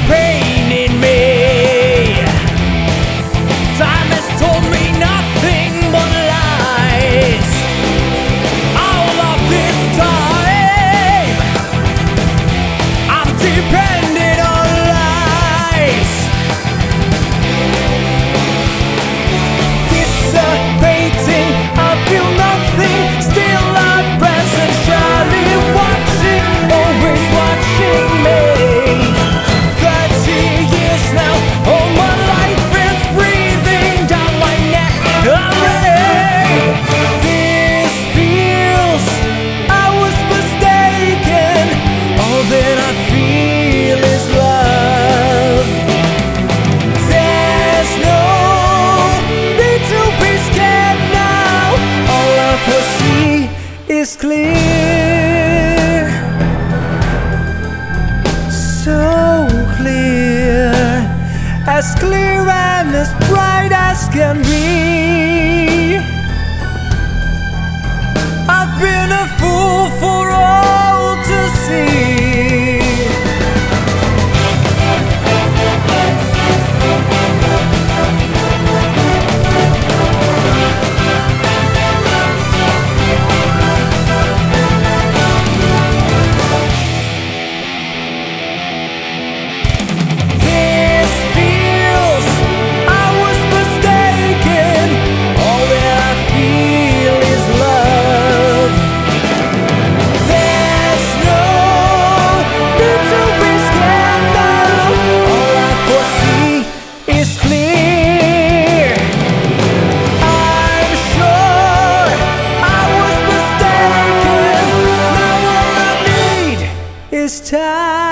pain in me. Time has told me nothing but lies. All of this time I've depended on lies. Dissipating, I feel nothing. Still at present, surely watching, always watching me. 30 years now, all my life is breathing down my neck. This feels I was mistaken. All that I feel is love. There's no need to be scared now. All I foresee is clear, so clear, as clear and as bright as can be. I've been a fool for all to see. This feels I was mistaken. All that I feel is love. There's no need to be scared now. All I foresee is clear. I'm sure I was mistaken. Now all I need is time.